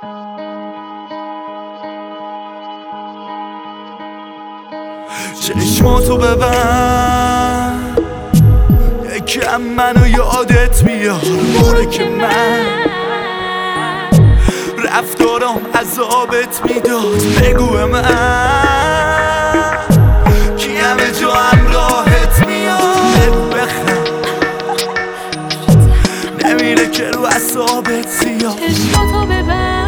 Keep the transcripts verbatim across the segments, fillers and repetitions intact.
چشماتو ببند یکم منو یادت بیار، موره که من رفتارم عذابت میداد. بگو به من کی همه جا همراهت میاد. بگو بخند نمیره که رو اعصابت سیاه. چشماتو ببند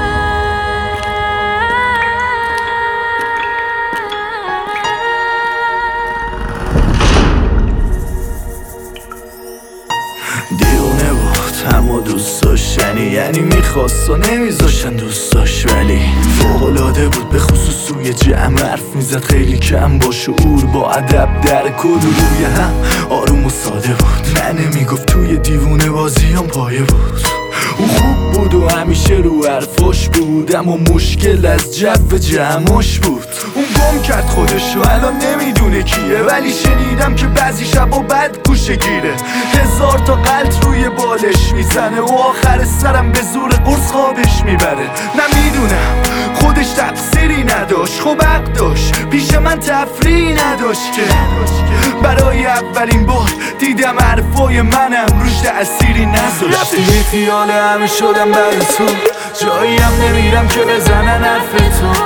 دیونه بود اما دوست داشتنی، یعنی میخواست و نمیذاشتن دوست داشت، ولی فوق‌العاده بود. به خصوص توی جمع حرف میزد خیلی کم با شعور، با ادب در کل روی هم آروم و ساده بود. نه نمیگفت توی دیوونه بازیام پایه بود. او خوب بود و همیشه رو حرفاش بود، اما مشکل از جو جمعاش بود. اون گم کرد خودشو الان نمیدونه کیه، ولی شنیدم که بعضی شبا بد گوشه گیره. هزار تا قلط روی بالش میزنه و آخر سرم به زور قرص خوابش میبره. نمیدونم خودش تقصیری نداشت، خب حق داشت، پیش من تفریحی نداشت که برای اولین بار دیدم حرفای منم روش تأثیری نذاشته. رفتی بی خیال همه شدم بعد تو، جایی هم نمیرم که بزنن حرف تو،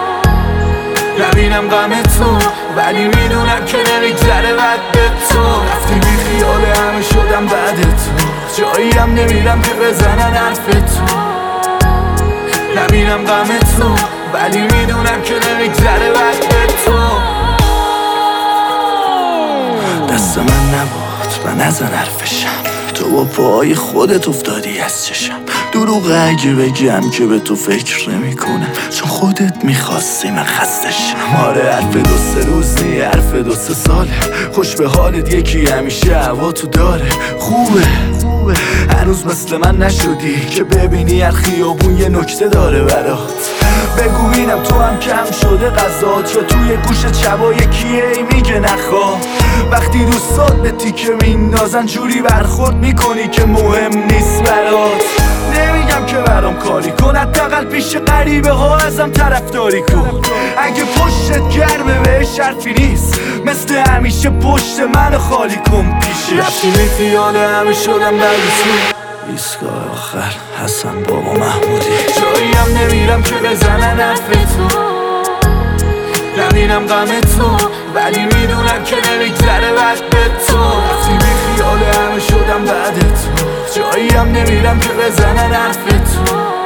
نبینم غم تو، ولی میدونم که نمیگذره بعد به تو. رفتی بی خیال همه شدم بعد تو، جایی هم نمیرم که بزنن حرف تو، نبینم غم تو، ولی میدونم که نمیگذره بعد به تو. دست من نبود و نزن حرفشم، تو با پاهای خودت افتادی از چشم. دروغ اگه بگم که به تو فکر نمی کنم، چون خودت میخواستی من خستشم. آره حرف دو سه روز نی، حرف دو سه ساله، خوش به حالت یکی همیشه هوا تو داره. خوبه هنوز مثل من نشدی که ببینی هر خیابون یه نکته داره برات. بگو بینم تو هم کم شده غذات، یا توی گوش چبا یکیه ای میگه نخواه. وقتی دوستات به تیکه میندازن جوری برخورد میکنی که مهم نیست برات. نمیگم که برام کاری کن، حداقل پیش غریبه ها ازم طرفداری کن. اگه پشتت گرمه بهش حرفی نیست، مثل همیشه پشت منو خالی کن پیشش. رفتی بی خیال همه شدم بعد تو، ایستگاه آخر حسن بابا محمودی. جایی هم نمیرم که بزنن حرف تو، نبینم غم تو، ولی میدونم که نمیگذره بعد به تو. رفتی بی خیال همه شدم بعد تو، جایی هم نمیرم که بزنن حرف تو،